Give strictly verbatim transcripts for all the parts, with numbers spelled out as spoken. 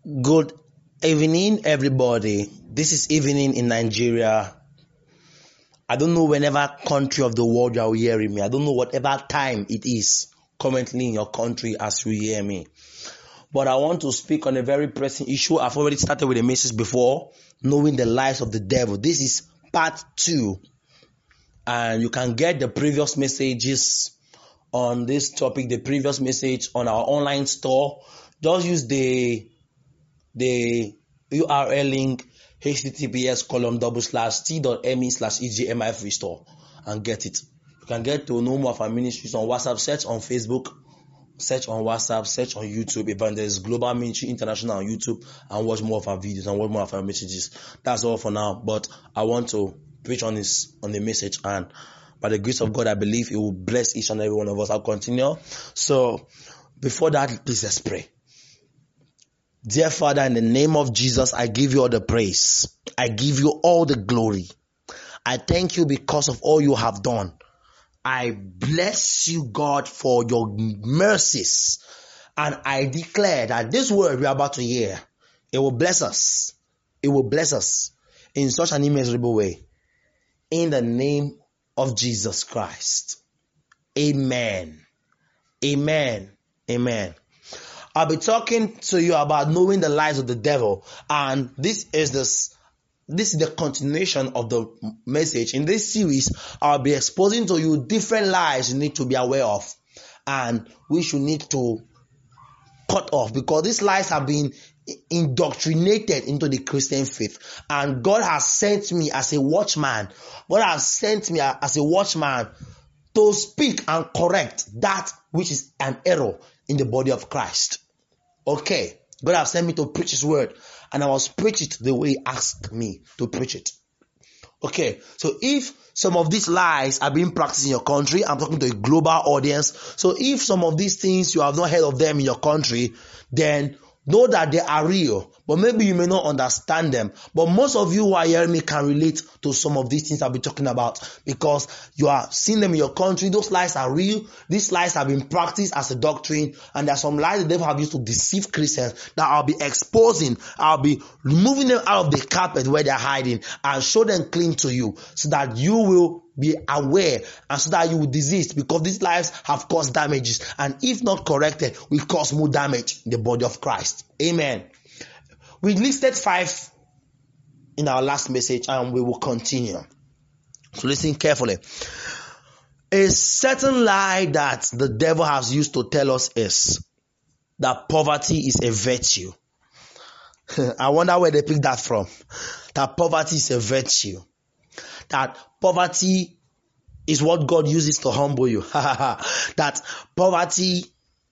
Good evening, everybody. This is evening in Nigeria. I don't know whenever country of the world you are hearing me. I don't know whatever time it is currently in your country as you hear me. But I want to speak on a very pressing issue. I've already started with a message before, knowing the lies of the devil. This is part two. And you can get the previous messages on this topic, the previous message on our online store. Just use the the U R L link https column double slash t.me slash egmi free store and get it. You can get to know more of our ministries on WhatsApp. Search on Facebook, search on WhatsApp, search on YouTube. Evangelist Global Ministry International on YouTube, and watch more of our videos and watch more of our messages. That's all for now. But I want to preach on this on the message, and by the grace of God, I believe it will bless each and every one of us. I'll continue. So before that, please let's pray. Dear Father, in the name of Jesus, I give you all the praise. I give you all the glory. I thank you because of all you have done. I bless you, God, for your mercies. And I declare that this word we are about to hear, it will bless us. It will bless us in such an immeasurable way. In the name of Jesus Christ. Amen. Amen. Amen. I'll be talking to you about knowing the lies of the devil, and this is this this is the continuation of the message. In this series, I'll be exposing to you different lies you need to be aware of, and we should need to cut off, because these lies have been indoctrinated into the Christian faith, and God has sent me as a watchman. God has sent me as a watchman to speak and correct that which is an error in the body of Christ. Okay, God has sent me to preach His word, and I must preach it the way He asked me to preach it. Okay, so if some of these lies are being practiced in your country, I'm talking to a global audience. So if some of these things you have not heard of them in your country, then know that they are real, but maybe you may not understand them. But most of you who are hearing me can relate to some of these things I'll be talking about, because you are seeing them in your country. Those lies are real. These lies have been practiced as a doctrine, and there are some lies the devil have used to deceive Christians that I'll be exposing. I'll be removing them out of the carpet where they're hiding and show them clean to you, so that you will be aware and so that you will desist, because these lies have caused damages, and if not corrected, will cause more damage in the body of Christ. Amen. We listed five in our last message, and we will continue. So listen carefully. A certain lie that the devil has used to tell us is that poverty is a virtue. I wonder where they picked that from. That poverty is a virtue. That poverty is what God uses to humble you. That poverty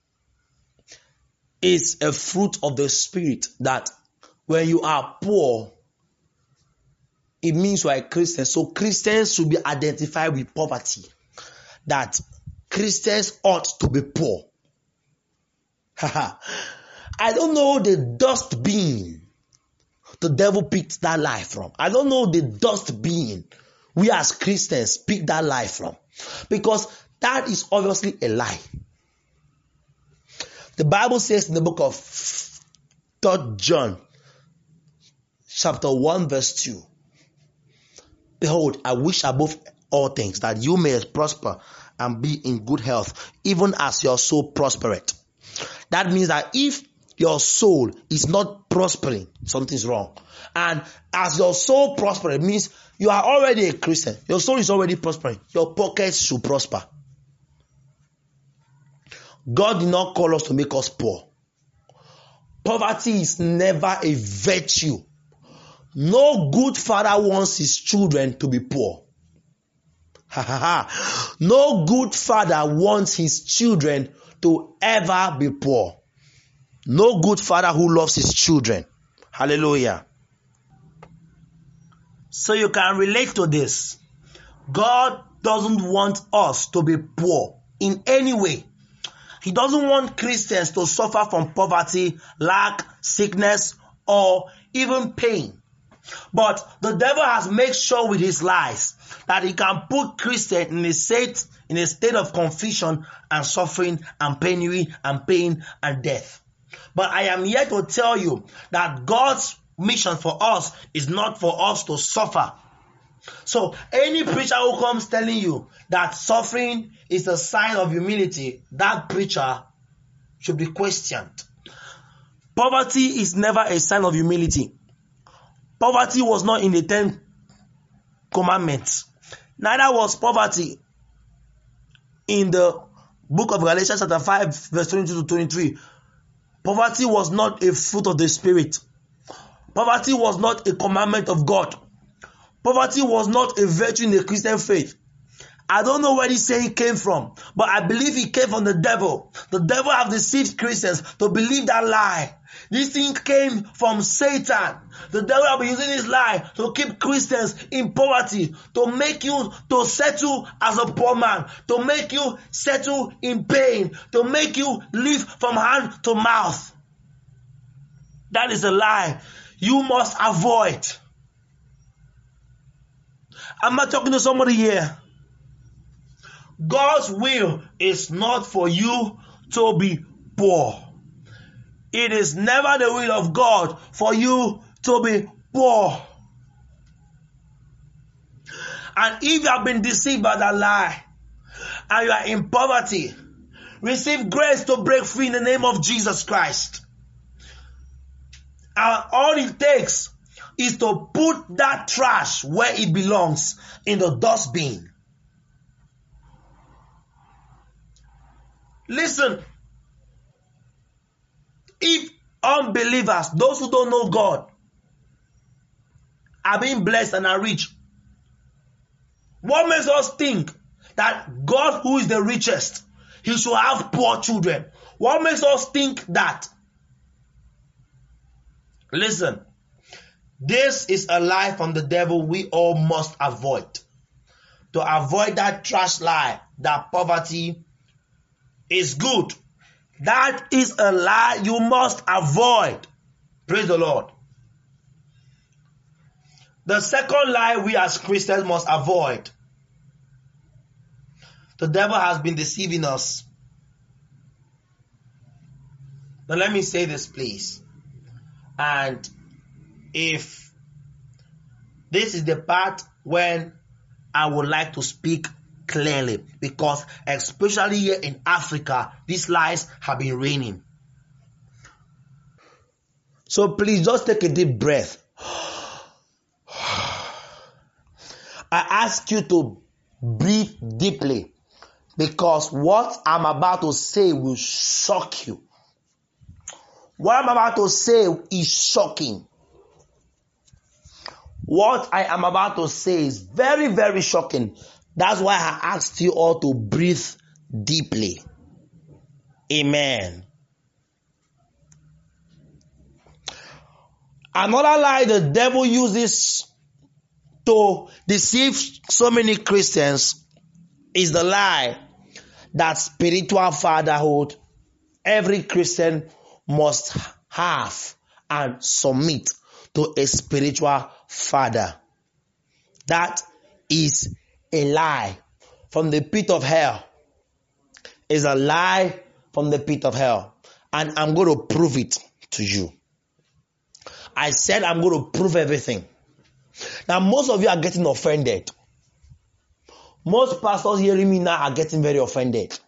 is a fruit of the Spirit. That when you are poor, it means you are a Christian. So Christians should be identified with poverty. That Christians ought to be poor. I don't know the dustbin the devil picked that lie from. I don't know the dustbin we as Christians pick that lie from, because that is obviously a lie. The Bible says in the book of Third John chapter one verse two, behold, I wish above all things that you may prosper and be in good health, even as your soul prospereth. That means that if your soul is not prospering, something's wrong. And as your soul prospers, it means you are already a Christian. Your soul is already prospering. Your pockets should prosper. God did not call us to make us poor. Poverty is never a virtue. No good father wants his children to be poor. No good father wants his children to ever be poor. No good father who loves his children. Hallelujah. So you can relate to this. God doesn't want us to be poor in any way. He doesn't want Christians to suffer from poverty, lack, sickness, or even pain. But the devil has made sure with his lies that he can put Christians in a state, in a state of confusion and suffering and penury and pain and death. But I am here to tell you that God's mission for us is not for us to suffer. So any preacher who comes telling you that suffering is a sign of humility, that preacher should be questioned. Poverty is never a sign of humility. Poverty was not in the Ten Commandments. Neither was poverty in the book of Galatians chapter five verse twenty-two to twenty-three. Poverty was not a fruit of the Spirit. Poverty was not a commandment of God. Poverty was not a virtue in the Christian faith. I don't know where this saying came from, but I believe it came from the devil. The devil have deceived Christians to believe that lie. This thing came from Satan. The devil have been using this lie to keep Christians in poverty, to make you to settle as a poor man, to make you settle in pain, to make you live from hand to mouth. That is a lie you must avoid. I'm not talking to somebody here. God's will is not for you to be poor. It is never the will of God for you to be poor. And if you have been deceived by that lie and you are in poverty, receive grace to break free in the name of Jesus Christ. And all it takes is to put that trash where it belongs, in the dustbin. Listen, if unbelievers, those who don't know God, are being blessed and are rich, what makes us think that God, who is the richest, he should have poor children? What makes us think that? Listen, this is a lie from the devil we all must avoid. To avoid that trash lie that poverty is good. That is a lie you must avoid. Praise the Lord. The second lie we as Christians must avoid. The devil has been deceiving us. Now let me say this, please. And if this is the part when I would like to speak clearly, because especially here in Africa, these lies have been reigning. So please just take a deep breath. I ask you to breathe deeply, because what I'm about to say will shock you. What I'm about to say is shocking. What I am about to say is very, very shocking. That's why I asked you all to breathe deeply. Amen. Another lie the devil uses to deceive so many Christians is the lie that spiritual fatherhood every Christian must have and submit to a spiritual father. That is a lie from the pit of hell. Is a lie from the pit of hell. And I'm going to prove it to you. I said I'm going to prove everything. Now, most of you are getting offended. Most pastors hearing me now are getting very offended.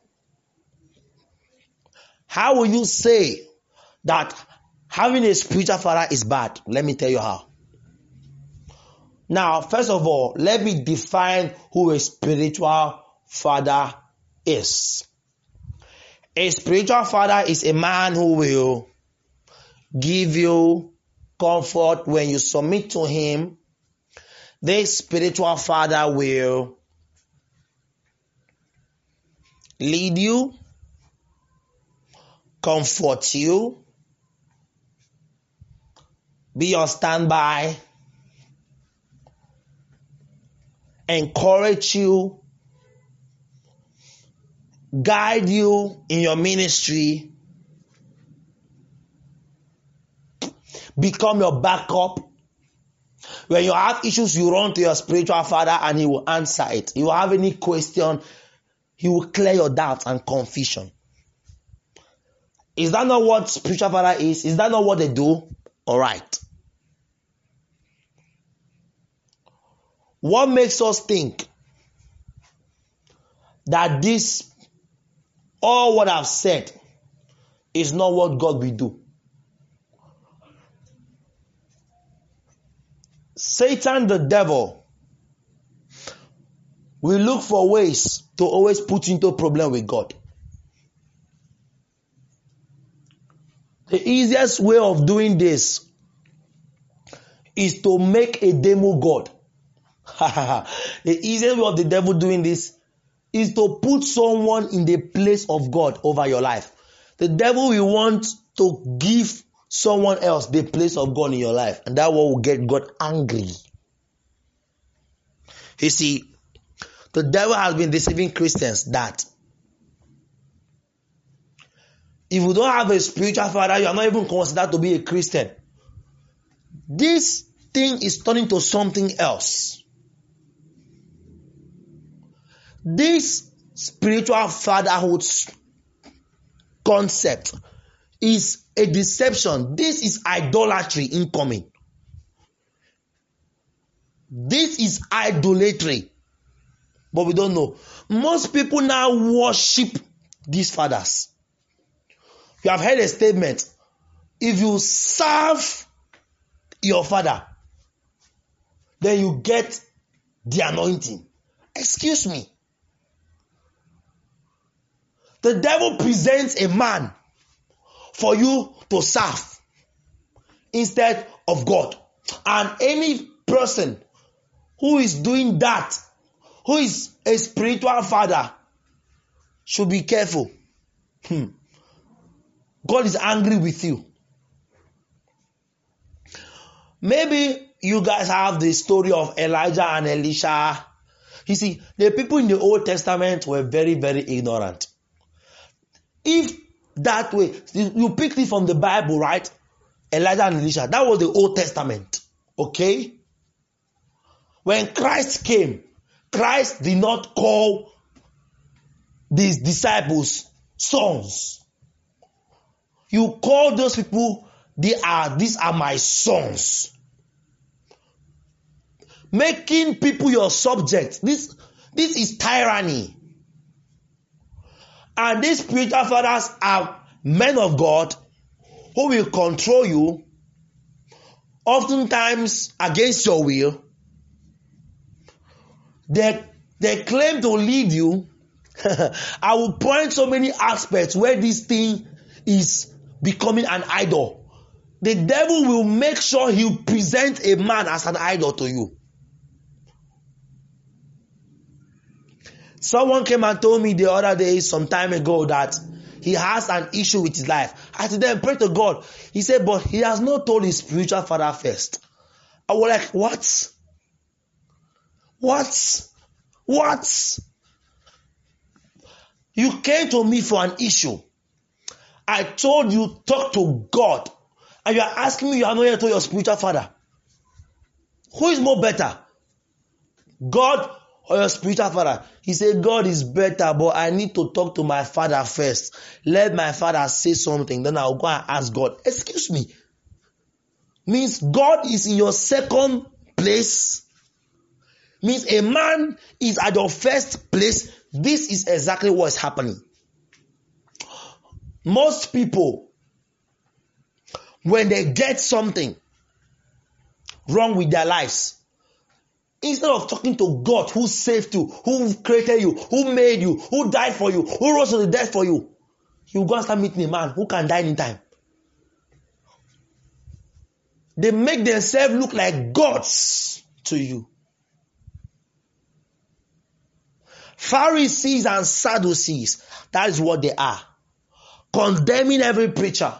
How will you say that having a spiritual father is bad? Let me tell you how. Now, first of all, let me define who a spiritual father is. A spiritual father is a man who will give you comfort when you submit to him. This spiritual father will lead you, comfort you, be on standby, encourage you, guide you in your ministry, become your backup. When you have issues, you run to your spiritual father and he will answer it. You have any question, he will clear your doubts and confusion. Is that not what spiritual father is? Is that not what they do? All right. What makes us think that this, all what I've said, is not what God will do? Satan, the devil, will look for ways to always put into a problem with God. The easiest way of doing this is to make a demo God. The easiest way of the devil doing this is to put someone in the place of God over your life. The devil will want to give someone else the place of God in your life, and that one will get God angry. You see, the devil has been deceiving Christians that if you don't have a spiritual father, you are not even considered to be a Christian. This thing is turning to something else. This spiritual fatherhood concept is a deception. This is idolatry incoming. This is idolatry. But we don't know. Most people now worship these fathers. You have heard a statement. If you serve your father, then you get the anointing. Excuse me. The devil presents a man for you to serve instead of God. And any person who is doing that, who is a spiritual father, should be careful. Hmm. God is angry with you. Maybe you guys have the story of Elijah and Elisha. You see, the people in the Old Testament were very, very ignorant. If that way, you picked it from the Bible, right? Elijah and Elisha, that was the Old Testament. Okay? When Christ came, Christ did not call these disciples sons. You call those people, they are, these are my sons. Making people your subject. This, this is tyranny. And these spiritual fathers are men of God who will control you, oftentimes against your will. They, they claim to lead you. I will point so many aspects where this thing is becoming an idol. The devil will make sure he presents a man as an idol to you. Someone came and told me the other day, some time ago, that he has an issue with his life. I said, then pray to God. He said, but he has not told his spiritual father first. I was like, what? What? What? You came to me for an issue. I told you, talk to God. And you are asking me, you are not yet to your spiritual father. Who is more better? God or your spiritual father? He said, God is better, but I need to talk to my father first. Let my father say something, then I'll go and ask God. Excuse me. Means God is in your second place. Means a man is at your first place. This is exactly what is happening. Most people, when they get something wrong with their lives, instead of talking to God who saved you, who created you, who made you, who died for you, who rose from the dead for you, you go and start meeting a man who can die anytime. They make themselves look like gods to you. Pharisees and Sadducees, that is what they are. Condemning every preacher.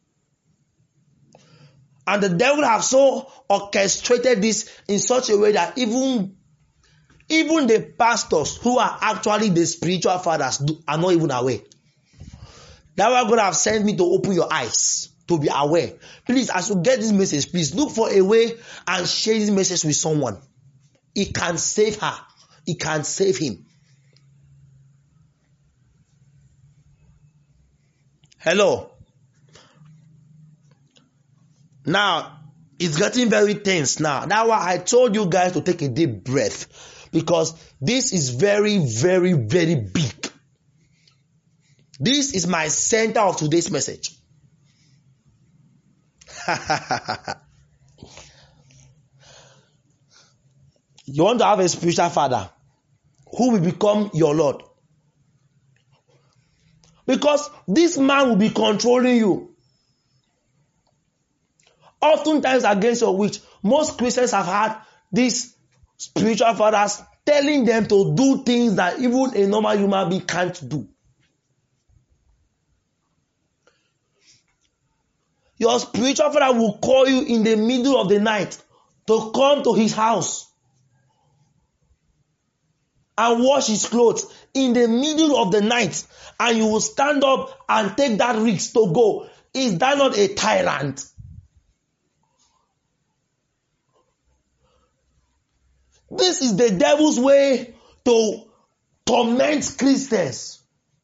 And the devil have so orchestrated this in such a way that even, even the pastors who are actually the spiritual fathers do, are not even aware. That's why God have sent me to open your eyes, to be aware. Please, as you get this message, please look for a way and share this message with someone. It can save her. It can save him. Hello. Now, it's getting very tense now. That's why I told you guys to take a deep breath, because this is very, very, very big. This is my center of today's message. You want to have a spiritual father who will become your Lord. Because this man will be controlling you. Oftentimes against your wish, most Christians have had these spiritual fathers telling them to do things that even a normal human being can't do. Your spiritual father will call you in the middle of the night to come to his house and wash his clothes in the middle of the night, and you will stand up and take that risk to go. Is that not a tyrant? This is the devil's way to torment Christians.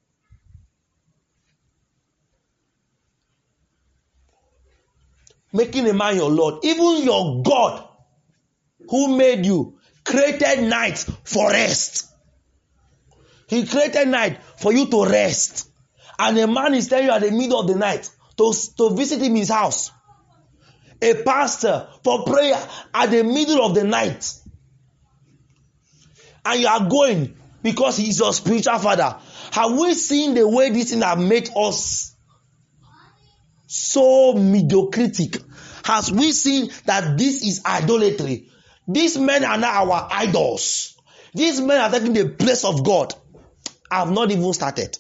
Making a man your Lord. Even your God who made you created night for rest. He created night for you to rest. And a man is telling you at the middle of the night to, to visit him in his house. A pastor for prayer at the middle of the night. And you are going because he is your spiritual father. Have we seen the way this thing has made us so mediocritic? Has we seen that this is idolatry? These men are now our idols. These men are taking the place of God. I have not even started.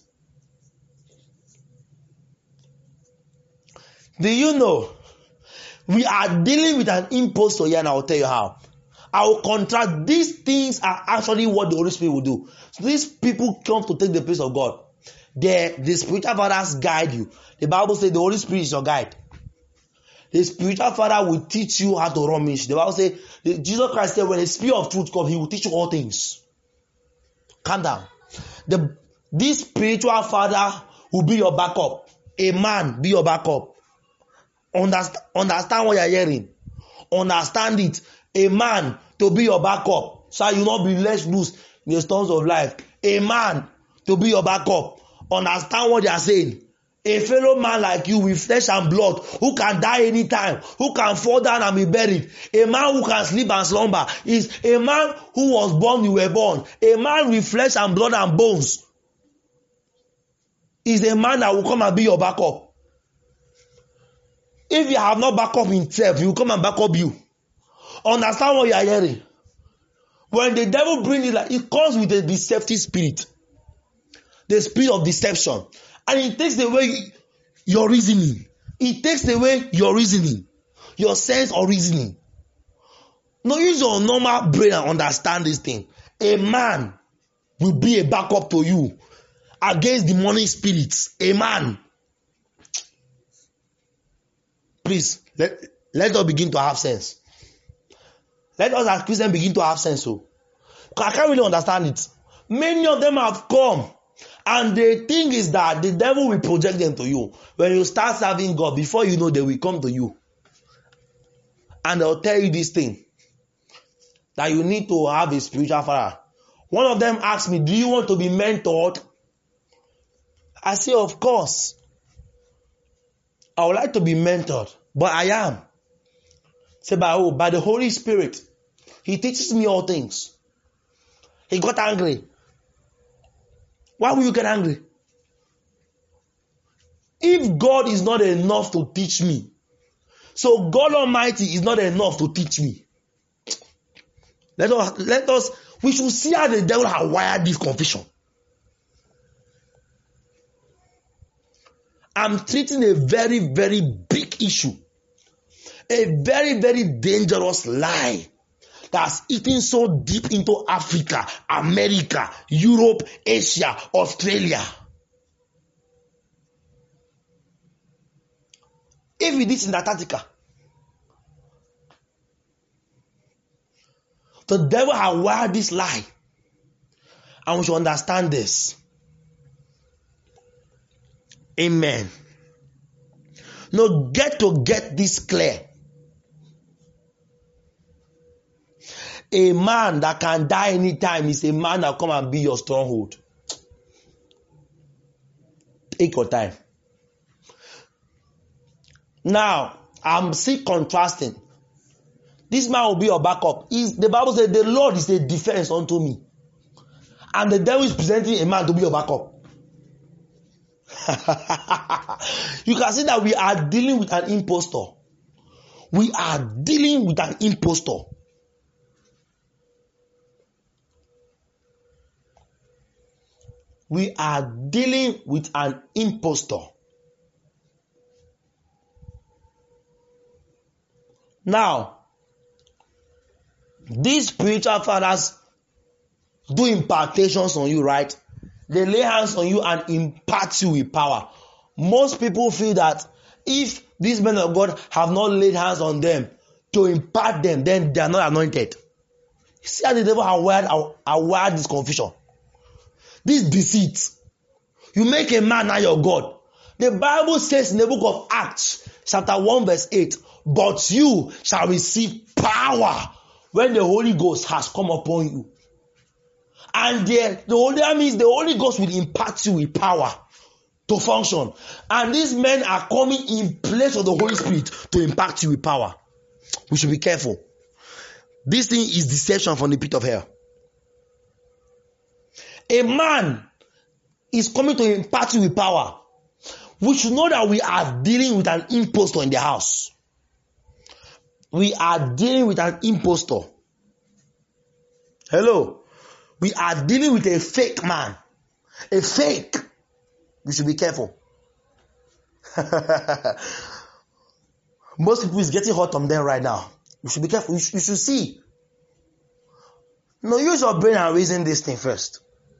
Do you know we are dealing with an impostor here, and I will tell you how. I will contrast. These things are actually what the Holy Spirit will do. So these people come to take the place of God. The, the spiritual fathers guide you. The Bible says the Holy Spirit is your guide. The spiritual father will teach you how to run ministry. The Bible says, Jesus Christ said, when the Spirit of truth comes, he will teach you all things. Calm down. The, this spiritual father will be your backup. A man be your backup. Understand, understand what you are hearing. Understand it. A man to be your backup, so you will not be let loose in the storms of life. A man to be your backup. Understand what they are saying. A fellow man like you with flesh and blood, who can die anytime, who can fall down and be buried. A man who can sleep and slumber is a man who was born, you were born. A man with flesh and blood and bones is a man that will come and be your backup. If you have not backup himself, he will come and back up you. Understand what you are hearing. When the devil brings it, like, it comes with a deceptive spirit. The spirit of deception. And it takes away your reasoning. It takes away your reasoning. Your sense of reasoning. No, use your normal brain and understand this thing. A man will be a backup to you against demonic spirits. A man. Please, let, let us begin to have sense. Let us as Christians begin to have sense. So, I can't really understand it. Many of them have come. And the thing is that the devil will project them to you. When you start serving God, before you know, they will come to you. And they'll tell you this thing. That you need to have a spiritual father. One of them asked me, do you want to be mentored? I say, of course. I would like to be mentored. But I am. Say, by who? By the Holy Spirit. He teaches me all things. He got angry. Why will you get angry? If God is not enough to teach me, so God Almighty is not enough to teach me. Let us, let us, we should see how the devil has wired this confusion. I'm treating a very, very big issue. A very, very dangerous lie that's eating so deep into Africa, America, Europe, Asia, Australia. If it is in Antarctica, the devil has wired this lie. And we should understand this. Amen. Now get to get this clear. A man that can die anytime is a man that come and be your stronghold. Take your time. Now, I'm still contrasting. This man will be your backup. Is the Bible says the Lord is a defense unto me. And the devil is presenting a man to be your backup. You can see that we are dealing with an impostor. We are dealing with an impostor. We are dealing with an impostor. Now, these spiritual fathers do impartations on you, right? They lay hands on you and impart you with power. Most people feel that if these men of God have not laid hands on them to impart them, then they are not anointed. See how the devil have wired, have wired this confusion. This deceit. You make a man now your God. The Bible says in the book of Acts, chapter one, verse eight, but you shall receive power when the Holy Ghost has come upon you. And the, the Holy, that means the Holy Ghost will impart you with power to function. And these men are coming in place of the Holy Spirit to impact you with power. We should be careful. This thing is deception from the pit of hell. A man is coming to impart you with power. We should know that we are dealing with an impostor in the house. We are dealing with an impostor. Hello. We are dealing with a fake man. A fake. We should be careful. Most people is getting hot on them right now. You should be careful. You should, you should see. No, use your brain and reason this thing first.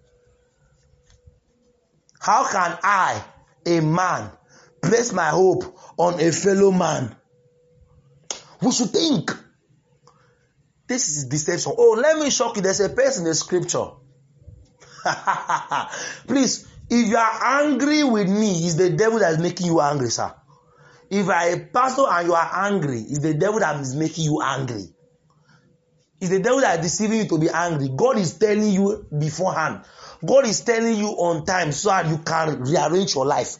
How can I, a man, place my hope on a fellow man? We should think. This is deception. Oh, let me shock you. There's a person in the scripture. Please, if you are angry with me, it's the devil that is making you angry, sir. If you are a pastor and you are angry, it's the devil that is making you angry. It's the devil that is deceiving you to be angry. God is telling you beforehand. God is telling you on time so that you can rearrange your life.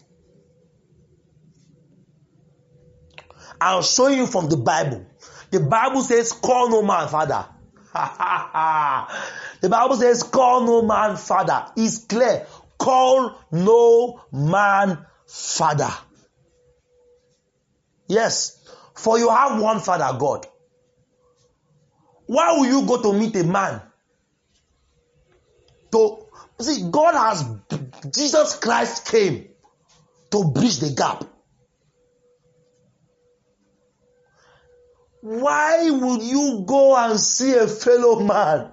I'll show you from the Bible. The Bible says, call no man father. The Bible says, call no man father. It's clear. Call no man father. Yes. For you have one father, God. Why will you go to meet a man? To see, God has, Jesus Christ came to bridge the gap. Why would you go and see a fellow man?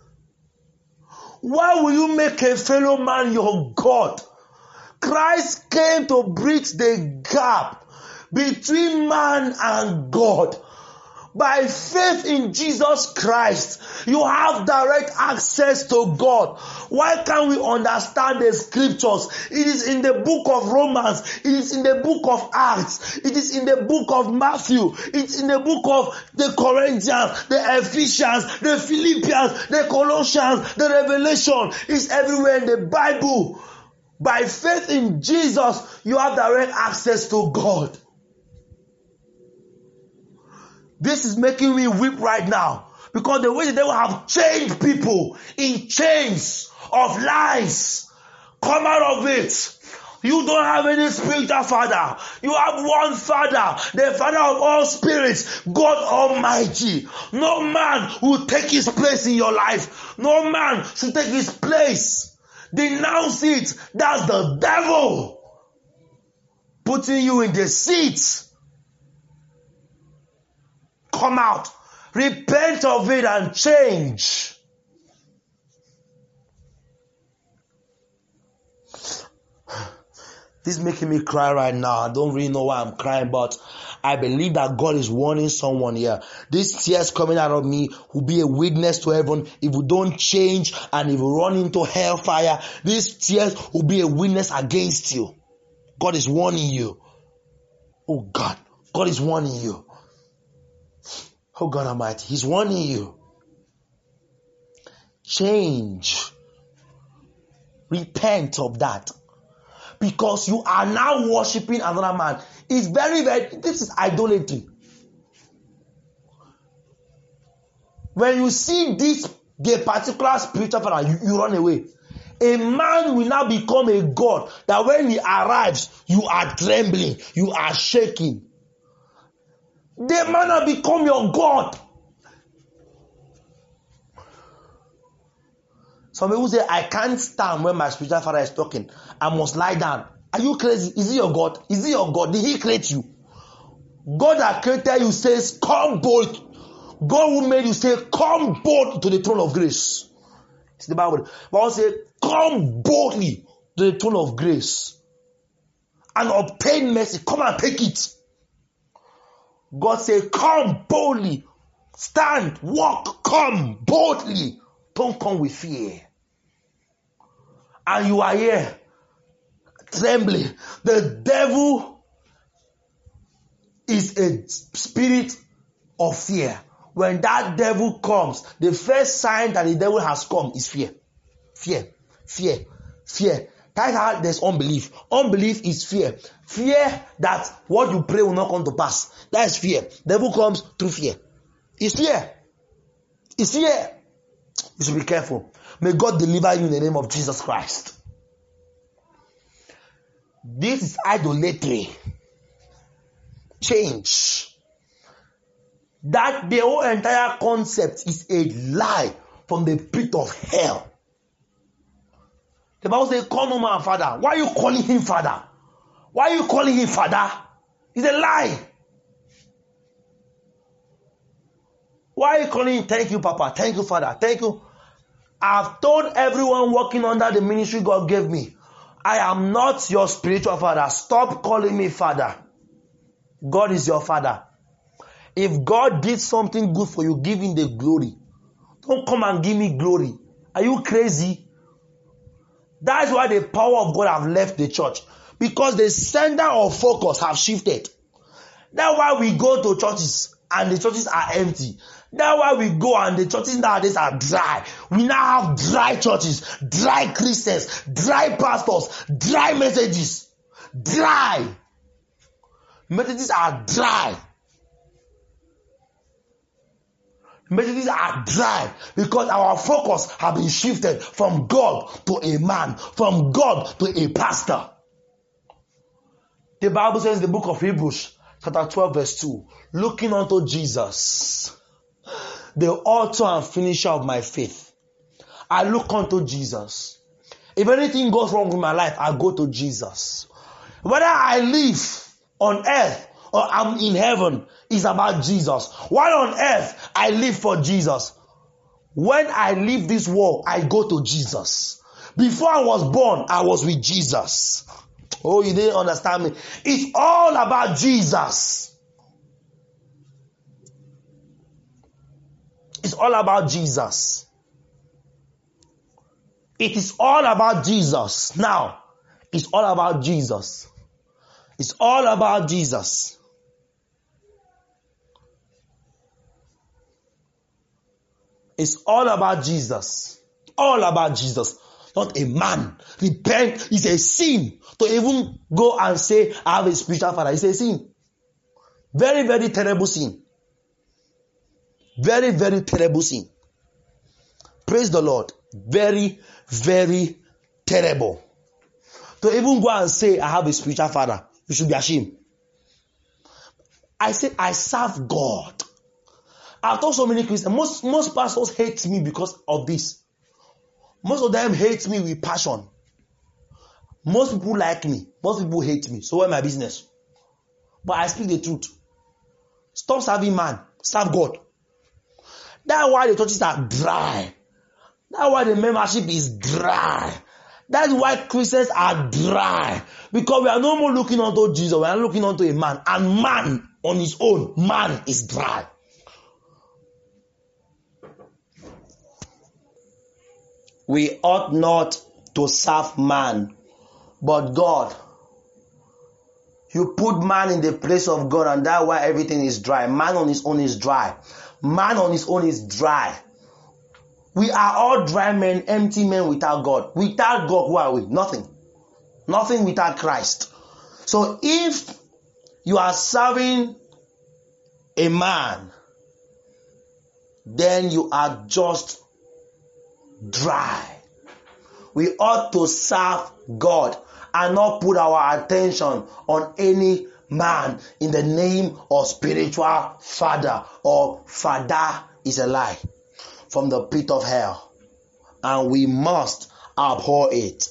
Why will you make a fellow man your God? Christ came to bridge the gap between man and God. By faith in Jesus Christ, you have direct access to God. Why can't we understand the scriptures? It is in the book of Romans. It is in the book of Acts. It is in the book of Matthew. It's in the book of the Corinthians, the Ephesians, the Philippians, the Colossians, the Revelation. It's everywhere in the Bible. By faith in Jesus, you have direct access to God. This is making me weep right now. Because the way the devil have changed people in chains of lies. Come out of it. You don't have any spiritual father. You have one father. The father of all spirits. God Almighty. No man will take his place in your life. No man should take his place. Denounce it. That's the devil. Putting you in the seat. Come out, repent of it and change. This is making me cry right now. I don't really know why I'm crying, but I believe that God is warning someone here. These tears coming out of me will be a witness to heaven. If we don't change and if we run into hellfire, these tears will be a witness against you. God is warning you. Oh God, God is warning you. Oh God Almighty, He's warning you. Change. Repent of that. Because you are now worshiping another man. It's very, very, this is idolatry. When you see this, the particular spiritual father, you, you run away. A man will now become a god that when he arrives, you are trembling, you are shaking. The man will become your god. Some people say, I can't stand when my spiritual father is talking. I must lie down. Are you crazy? Is he your God? Is he your God? Did he create you? God that created you says, come bold. God who made you say, come bold to the throne of grace. It's the Bible. The Bible says, come boldly to the throne of grace and obtain mercy. Come and take it. God said, come boldly. Stand, walk, come boldly. Don't come with fear. And you are here trembling. The devil is a spirit of fear. When that devil comes, the first sign that the devil has come is fear. Fear. Fear. Fear. That's how there's unbelief. Unbelief is fear. Fear that what you pray will not come to pass. That is fear. Devil comes through fear. It's fear. It's fear. You should be careful. May God deliver you in the name of Jesus Christ. This is idolatry. Change. That the whole entire concept is a lie from the pit of hell. The Bible says, call no man father. Why are you calling him father? Why are you calling him father? It's a lie. Why are you calling him thank you, Papa? Thank you, Father. Thank you. I've told everyone working under the ministry God gave me, I am not your spiritual father. Stop calling me father. God is your father. If God did something good for you, give him the glory. Don't come and give me glory. Are you crazy? That's why the power of God have left the church. Because the center of focus have shifted. That's why we go to churches and the churches are empty. That's why we go and the churches nowadays are dry. We now have dry churches, dry Christians, dry pastors, dry messages. Dry. Messages are dry. Messages are dry because our focus has been shifted from God to a man, from God to a pastor. The Bible says in the book of Hebrews, chapter twelve, verse two, looking unto Jesus, the author and finisher of my faith. I look unto Jesus. If anything goes wrong with my life, I go to Jesus. Whether I live on earth or I'm in heaven, it's about Jesus. While on earth, I live for Jesus. When I leave this world, I go to Jesus. Before I was born, I was with Jesus. Oh, you didn't understand me. It's all about Jesus. It's all about Jesus. It is all about Jesus. Now, it's all about Jesus. It's all about Jesus. It's all about Jesus. All about Jesus. Not a man. Repent is a sin. To even go and say, I have a spiritual father. It's a sin. Very, very terrible sin. Very, very terrible sin. Praise the Lord. Very, very terrible. To even go and say, I have a spiritual father. You should be ashamed. I say, I serve God. I've told so many Christians, most, most pastors hate me because of this. Most of them hate me with passion. Most people like me. Most people hate me. So what's my business? But I speak the truth. Stop serving man. Serve God. That's why the churches are dry. That's why the membership is dry. That's why Christians are dry. Because we are no more looking unto Jesus. We are looking unto a man. And man on his own, man is dry. We ought not to serve man, but God. You put man in the place of God, and that's why everything is dry. Man on his own is dry. Man on his own is dry. We are all dry men, empty men without God. Without God, who are we? Nothing. Nothing without Christ. So if you are serving a man, then you are just dry. We ought to serve God and not put our attention on any man in the name of spiritual father, or father is a lie from the pit of hell, and we must abhor it.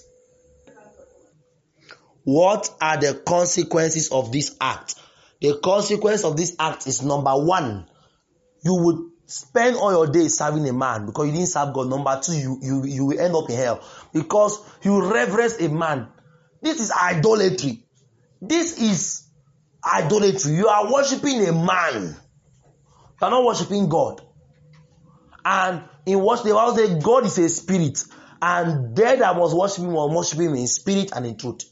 What are the consequences of this act? The consequence of this act is, number one, you would spend all your days serving a man because you didn't serve God. Number two, you, you, you will end up in hell because you reverence a man. This is idolatry. This is idolatry. You are worshiping a man. You are not worshiping God. And in what the Bible says, God is a spirit, and they that must worship him must worship him in spirit and in truth.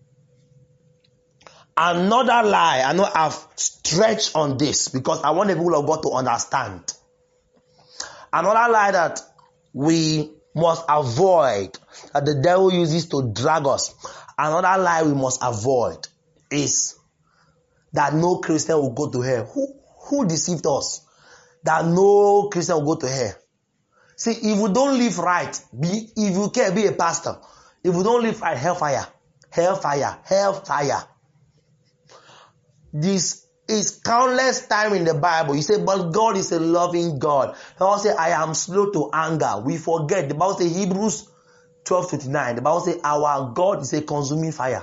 Another lie, I know I've stretched on this because I want the people of God to understand. Another lie that we must avoid, that the devil uses to drag us, another lie we must avoid is that no Christian will go to hell. Who, who deceived us? That no Christian will go to hell. See, if you don't live right, be, if you can be a pastor, if you don't live right, hellfire, hellfire, hellfire. This is countless time in the Bible. You say, but God is a loving God. He also say, I am slow to anger. We forget. The Bible says, Hebrews twelve twenty-nine. The Bible says, our God is a consuming fire.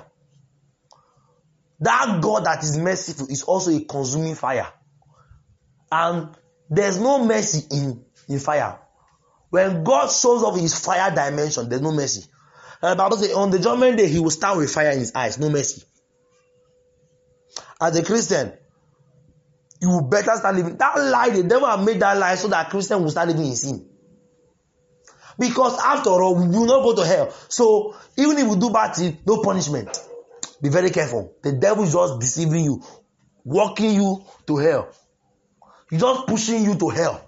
That God that is merciful is also a consuming fire. And there's no mercy in, in fire. When God shows off his fire dimension, there's no mercy. And the Bible says, on the judgment day, he will stand with fire in his eyes. No mercy. As a Christian, you better start living. That lie, the devil have made that lie so that Christian will start living in sin. Because after all, we will not go to hell. So even if we do bad things, no punishment. Be very careful. The devil is just deceiving you, walking you to hell. He's just pushing you to hell.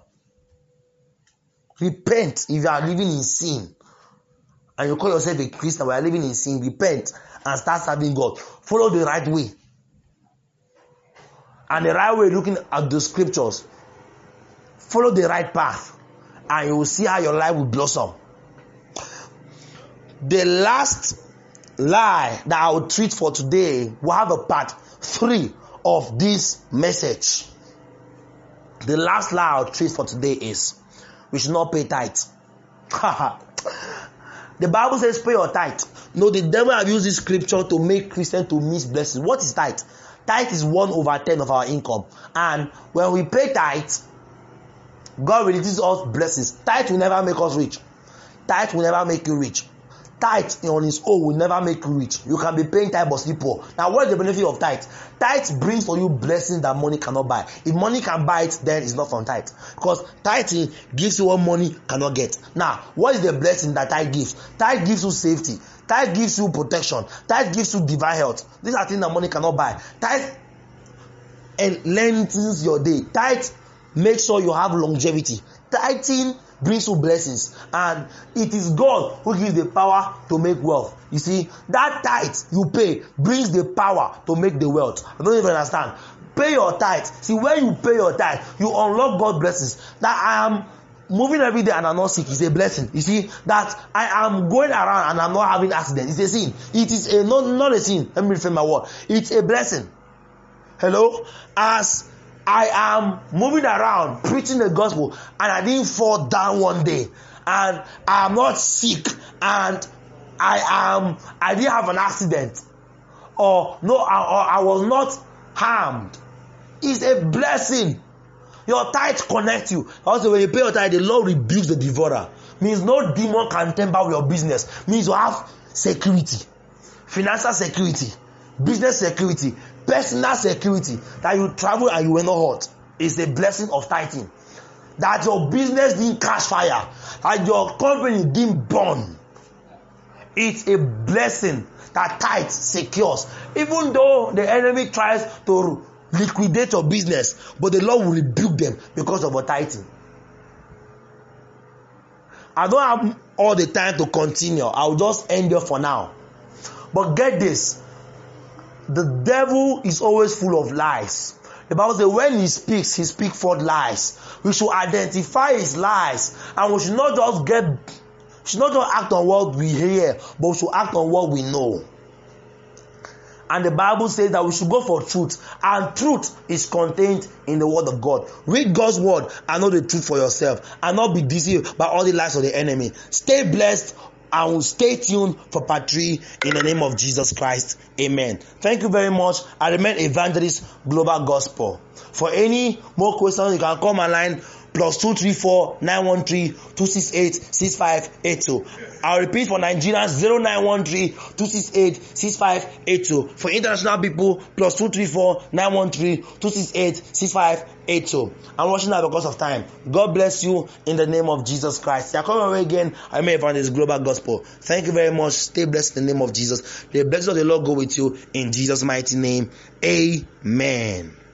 Repent if you are living in sin. And you call yourself a Christian, we are living in sin. Repent and start serving God. Follow the right way. And the right way, looking at the scriptures. Follow the right path. And you will see how your life will blossom. The last lie that I will treat for today will have a part three of this message. The last lie I will treat for today is we should not pay tithe. The Bible says pay your tithe. No, the devil have used this scripture to make Christians to miss blessings. What is tithe? Tithe is one over ten of our income. And when we pay tithe, God releases us blessings. Tithe will never make us rich. Tithe will never make you rich. Tithe on its own will never make you rich. You can be paying tithe but still poor. Now, what is the benefit of tithe? Tithe brings for you blessings that money cannot buy. If money can buy it, then it's not from tithe. Because tithing gives you what money cannot get. Now, what is the blessing that tithe gives? Tithe gives you safety. Tithe gives you protection. Tithe gives you divine health. These are things that money cannot buy. Tithe and lengthens your day. Tithe makes sure you have longevity. Tithing brings you blessings, and it is God who gives the power to make wealth. You see, that tithe you pay brings the power to make the wealth. I don't even understand. Pay your tithe. See, when you pay your tithe, you unlock God's blessings. That I am moving every day and I'm not sick is a blessing. You see, that I am going around and I'm not having accidents. It's a sin. It is a not, not a sin. Let me reframe my word. It's a blessing. Hello? As I am moving around preaching the gospel and I didn't fall down one day, and I am not sick, and I am I didn't have an accident, or no, I, or I was not harmed. It's a blessing. Your tithe connects you. Also, when you pay your tithe, the Lord rebukes the devourer. Means no demon can tamper with your business. Means you have security, financial security, business security, personal security, that you travel and you were not hurt. Is a blessing of tithing. That your business didn't catch fire, and your company didn't burn. It's a blessing that tithe secures. Even though the enemy tries to liquidate your business, but the Lord will rebuke them because of your tithing. I don't have all the time to continue. I'll just end here for now. But get this, the devil is always full of lies. The Bible says when he speaks, he speaks forth lies. We should identify his lies, and we should not just get, should not just act on what we hear, but we should act on what we know. And the Bible says that we should go for truth, and truth is contained in the word of God. Read God's word and know the truth for yourself, and not be deceived by all the lies of the enemy. Stay blessed and will stay tuned for part three in the name of Jesus Christ. Amen. Thank you very much. I remain Evangelist Global Gospel. For any more questions, you can call my line plus two three four nine one three two six eight six five eight two. I'll repeat for Nigerians zero nine one three two six eight six five eight two. For international people plus two three four nine one three two six eight six five eight two. I'm watching that because of time. God bless you in the name of Jesus Christ. You're coming away again. I may find this global gospel. Thank you very much. Stay blessed in the name of Jesus. The blessings of the Lord go with you in Jesus' mighty name. Amen.